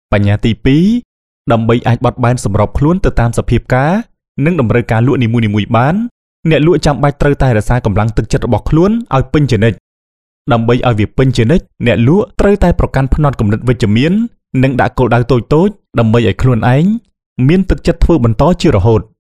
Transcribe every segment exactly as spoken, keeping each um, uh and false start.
បញ្ញាទីពីរដើម្បីអាចបត់បែនសម្របខ្លួនទៅតាមសភាពការនិងតម្រូវការលក់នីមួយៗបានអ្នកលក់ចាំបាច់ត្រូវតែរក្សាកម្លាំងទឹកចិត្តរបស់ខ្លួនឲ្យពេញជានិច្ចដើម្បីឲ្យវាពេញជានិច្ចអ្នកលក់ត្រូវតែប្រកាន់ផ្នត់គំនិតវិជ្ជមាននិងដាក់គោលដៅតូចៗដើម្បីឲ្យខ្លួនឯងមានទឹកចិត្តធ្វើបន្តជារហូត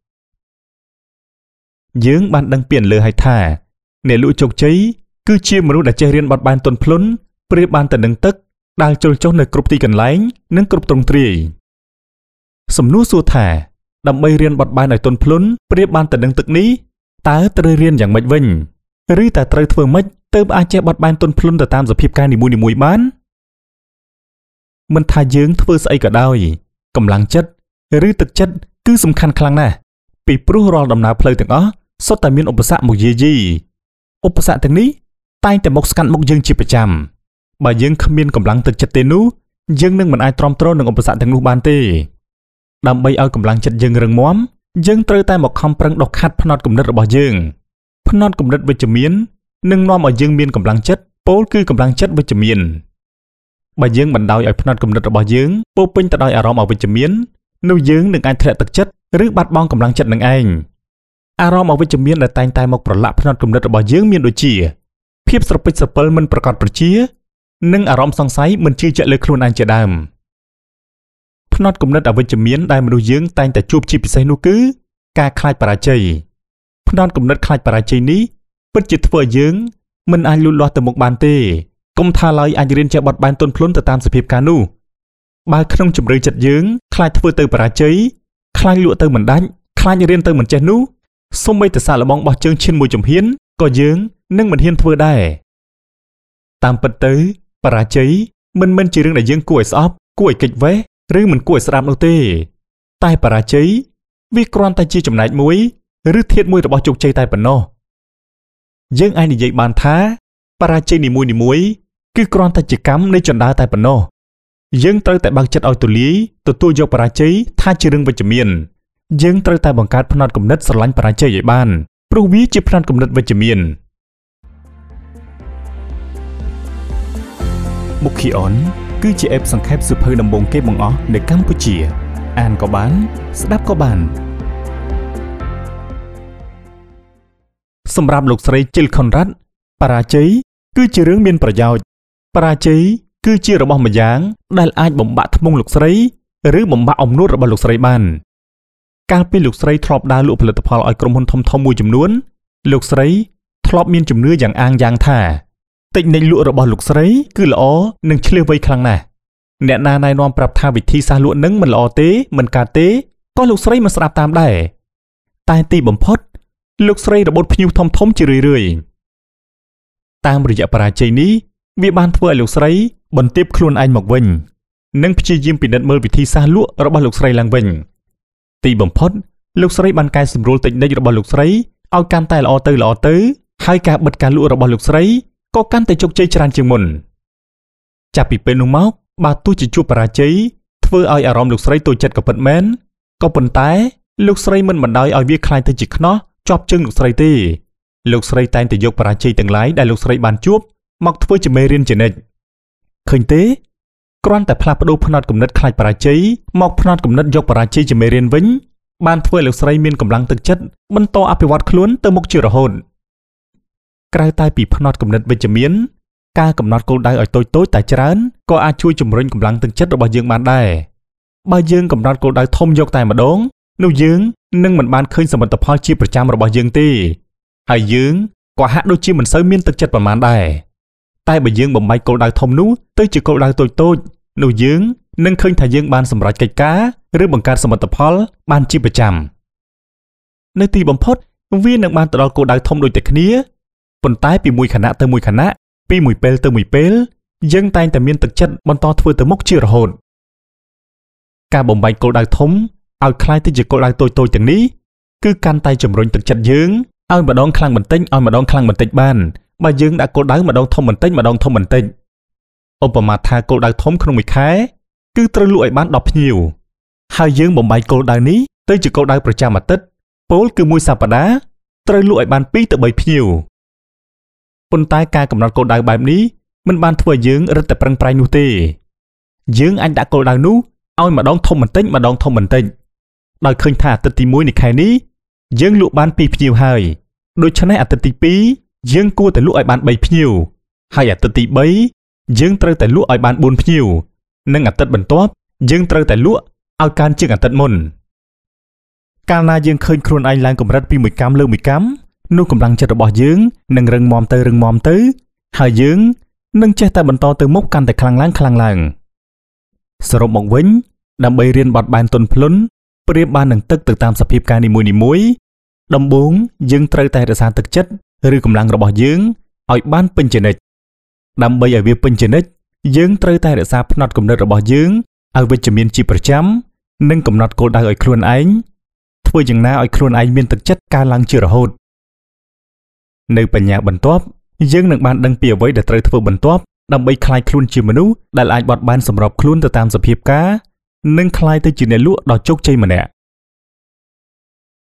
យើងបានដឹងពីលើហើយថាអ្នកលក់ជោគជ័យគឺជាមនុស្សដែលចេះរៀនបត់បែនទន់ភ្លន់ប្រៀបបានទៅនឹងទឹកដែលជលចុះនៅគ្រប់ទីកន្លែងនិងគ្រប់ទ្រង់ទ្រាយសំណួរសួរថាដើម្បីរៀនបត់បែនឲ្យទន់ភ្លន់ប្រៀបបានទៅនឹងទឹកនេះតើត្រូវរៀនយ៉ាងម៉េចវិញឬតើត្រូវធ្វើម៉េចទើបអាចចេះបត់បែនទន់ភ្លន់ទៅតាមសភាពការនីមួយៗបានមិនថាយើងធ្វើស្អីក៏ដោយកម្លាំងចិត្តឬទឹកចិត្តគឺសំខាន់ខ្លាំងណាស់ពីព្រោះរាល់ដំណើរផ្លូវទាំងអស់សុទ្ធតែមានឧបសគ្គមកយាយីឧបសគ្គទាំងនេះតែងតែមកស្កាត់មុខយើងជាប្រចាំបើយើងគ្មានកម្លាំងទឹកចិត្តទេនោះយើងនឹងមិនអាចទ្រាំទ្រនឹងឧបសគ្គទាំងនោះបានទេដើម្បីឲ្យកម្លាំងចិត្តយើងរឹងមាំយើងត្រូវតែមកខំប្រឹងដុសខាត់ផ្នត់គំនិតរបស់យើងផ្នត់គំនិតវិជ្ជមាននឹងនាំឲ្យយើងមានកម្លាំងចិត្តពោលគឺកម្លាំងចិត្តវិជ្ជមានបើយើងបណ្ដោយឲ្យផ្នត់គំនិតរបស់យើងពោពេញទៅដោយអារម្មណ៍អវិជ្ជមាននោះយើងនឹងអាចធ្លាក់ទឹកចិត្តឬបាត់បង់កម្លាំងចិត្តនឹងឯងអារម្មណ៍អវិជ្ជមានដែលតែងតែមកប្រឡាក់ផ្នត់គំនិតរបស់យើងមានដូចជាភាពស្រពេចស្រពិលមិនប្រកបប្រជានិងអារម្មណ៍សង្ស័យមិនជឿជាក់លើខ្លួនឯងជាដើមផ្នត់គំនិតអវិជ្ជមានដែលមនុស្សយើងតែងតែជួបជាពិសេសនោះគឺការខ្លាចបរាជ័យផ្នត់គំនិតខ្លាចបរាជ័យនេះពិតជាធ្វើឲ្យយើងមិនអាចលូតលាស់ទៅមុខបានទេកុំថាឡើយអាចរៀនចេះបត់បែនទន់ភ្លន់ទៅតាមសភាពការនោះបើក្នុងជំរឿចិត្តយើងខ្លាចធ្វើទៅបរាជ័យខ្លាចលក់ទៅមិនដាច់ខ្លាចរៀនទៅមិនចេះនោះសូម្បីតែសាកល្បងបោះជើងឈានមួយជំហានក៏យើងនឹងមិនហ៊ានធ្វើដែរតាមពិតទៅបរាជ័យមិនមែនជារឿងដែលយើងគួរឲ្យស្អប់គួរឲ្យគេចវេះឬមិនគួរឲ្យស្ដាប់នោះទេតែបរាជ័យវាគ្រាន់តែជាចំណែកមួយឬធាតុមួយរបស់ជោគជ័យតែប៉ុណ្ណោះយើងអាចនិយាយបានថាបរាជ័យនីមួយៗគឺគ្រាន់តែជាកម្មនៃចន្ទើតែប៉ុណ្ណោះយើងត្រូវតែបើកចិត្តឲ្យទូលាយទទួលយកបរាជ័យថាជារឿងវិជ្ជមានយើងត្រូវតែបង្កើតផ្នត់គំនិតស្រឡាញ់បរាជ័យឲ្យបានព្រោះវាជាផ្នត់គំនិតវិជ្ជមានមុខីអនគឺជាអេបសង្ខេបសៀវភៅដំបូងគេបង្អស់នៅកម្ពុជាអានក៏បានស្ដាប់ក៏បានសម្រាប់លោកស្រីជីលខុនរ៉ាត់បរាជ័យគឺជារឿងមានប្រយោជន៍បរាជ័យគឺជារបស់ម្យ៉ាងដែលអាចបំបាក់ធ្មង់លោកស្រីឬបំបាក់អំនួតរបស់លោកស្រីបានកាលពីលោកស្រីធ្លាប់ដើរលក់ផលិតផលឲ្យក្រុមហ៊ុនធំៗមួយចំនួនលោកស្រីធ្លាប់មានជំនឿយ៉ាងអាងយ៉ាងថាតិចនិចលក់របស់លោកស្រីគឺល្អនិងឆ្លៀសវៃខ្លាំងណាស់អ្នកណាណែនាំប្រាប់ថាវិធីសាស្ត្រលក់នឹងមិនល្អទេមិនកើតទេក៏លោកស្រីមិនស្ដាប់តាមដែរតែទីបំផុតលោកស្រីរបូតភ្ញៀវធំធំជារឿយៗតាមរយៈបរាជ័យនេះវាបានធ្វើឲ្យលោកស្រីបន្ទាបខ្លួនឯងមកវិញនិងព្យាយាមពិនិត្យមើលវិធីសាស្ត្រលក់របស់លោកស្រីឡើងវិញទីបំផុតលោកស្រីបានកែសម្រួលតិចនិចរបស់លោកស្រីឲ្យកាន់តែល្អទៅល្អទៅហើយការបិទការលក់របស់លោកស្រីក៏កាន់តែជោគជ័យច្រើនជាងមុនចាប់ពីពេលនោះមកបើទោះជាជួបបរាជ័យធ្វើឲ្យអារម្មណ៍លោកស្រីតូចចិត្តក៏ពិតមែនក៏ប៉ុន្តែលោកស្រីមិនបណ្ដោយឲ្យវាคล้ายទៅជាខ្នោះជាប់ជើងលោកស្រីទេលោកស្រីតែងតែយកបរាជ័យទាំងឡាយដែលលោកស្រីបានជួបមកធ្វើជាមេរៀនជានិច្ចឃើញទេគ្រាន់តែផ្លាស់ប្ដូរផ្នត់គំនិតខ្លាចបរាជ័យមកផ្នត់គំនិតយកបរាជ័យជាមេរៀនវិញបានធ្វើឲ្យលោកស្រីមានកម្លាំងទឹកចិត្តបន្តអភិវឌ្ឍខ្លួនទៅមុខជារហូតក្រៅតែពីផ្នត់គំនិតវិជ្ជមានការកំណត់គោលដៅឲ្យតូចតូចតែច្រើនក៏អាចជួយជំរុញកម្លាំងទឹកចិត្តរបស់យើងបានដែរបើយើងកំណត់គោលដៅធំយកតែម្ដងនោះយើងនឹងមិនបានឃើញសមិទ្ធផលជាប្រចាំរបស់យើងទេហើយយើងក៏ហាក់ដូចជាមិនសូវមានទឹកចិត្តប្រមាណដែរតែបើយើងបំបែកគោលដៅធំនោះទៅជាគោលដៅតូចតូចនោះយើងនឹងឃើញថាយើងបានសម្រេចកិច្ចការឬបង្កើតសមិទ្ធផលបានជាប្រចាំនៅទីបំផុតវានឹងបានទៅដល់គោលដៅធំដូចតែគ្នាប៉ុន្តែពីមួយខណៈទៅមួយខណៈពីមួយពេលទៅមួយពេលយើងតែងតែមានទឹកចិត្តបន្តធ្វើទៅមុខជារហូតការបំបែកគោលដៅធំឲ្យคล้ายទៅជាគោលដៅតូចតូចទាំងនេះគឺកាន់តែជំរុញទឹកចិត្តយើងឲ្យម្ដងខ្លាំងបន្តិចឲ្យម្ដងខ្លាំងបន្តិចបានបើយើងដាក់គោលដៅម្ដងធំបន្តិចម្ដងធំបន្តិចឧបមាថាគោលដៅធំក្នុងមួយខែគឺត្រូវលក់ឲ្យបានដប់ភ្ញៀវហើយយើងបំបែកគោលដៅនេះទៅជាគោលដៅប្រចាំអាទិត្យពោលគឺមួយសប្តាហ៍ត្រូវលក់ឲ្យបានពីរទៅបីភ្ញៀវប៉ុន្តែការកំណត់គោលដៅបែបនេះមិនបានធ្វើឲ្យយើងរឹតតែប្រឹងប្រែងនោះទេយើងអាចដាក់គោលដៅនោះឲ្យម្ដងធំបន្តិចម្ដងធំបន្តិចដោយឃើញថាអាទិត្យទីមួយនៃខែនេះយើងលក់បានពីរភ្ញៀវហើយដូច្នេះអាទិត្យទីពីរយើងគួរតែលក់ឲ្យបានបីភ្ញៀវហើយអាទិត្យទីបីយើងត្រូវតែលក់ឲ្យបានបួនភ្ញៀវនិងអាទិត្យបន្ទាប់យើងត្រូវតែលក់ឲ្យកើនជាងអាទិត្យមុនកាលណាយើងឃើញខ្លួនឯងឡើងកម្រិតពីមួយកម្មលើមួយកម្មនោះកម្លាំងចិត្តរបស់យើងនឹងរឹងមាំទៅរឹងមាំទៅហើយយើងនឹងចេះតែបន្តទៅមុខកាន់តែខ្លាំងឡើងខ្លាំងឡើងសរុបមកវិញដើម្បីរៀនបត់បែនទន់ភ្លន់ប្រៀបបាននឹងទឹកទៅតាមសភាពការនីមួយៗដំបូងយើងត្រូវតែរក្សាទឹកចិត្តឬកម្លាំងរបស់យើងឲ្យបានពេញជានិច្ចដើម្បីឲ្យវាពេញជានិច្ចយើងត្រូវតែរក្សាផ្នត់គំនិតរបស់យើងឲ្យវិជ្ជមានជាប្រចាំនិងកំណត់គោលដៅឲ្យខ្លួនឯងធ្វើយ៉ាងណាឲ្យខ្លួនឯងមានទឹកចិត្តកើនឡើងជារហូតនៅបញ្ញាបន្ទាប់យើងនឹងបានដឹងពីអ្វីដែលត្រូវធ្វើបន្ទាប់ដើម្បីក្លាយខ្លួនជាមនុស្សដែលអាចបត់បែនសម្របខ្លួនទៅតាមសភាពការនិងក្លាយទៅជាអ្នកលក់ដ៏ជោគជ័យម្នាក់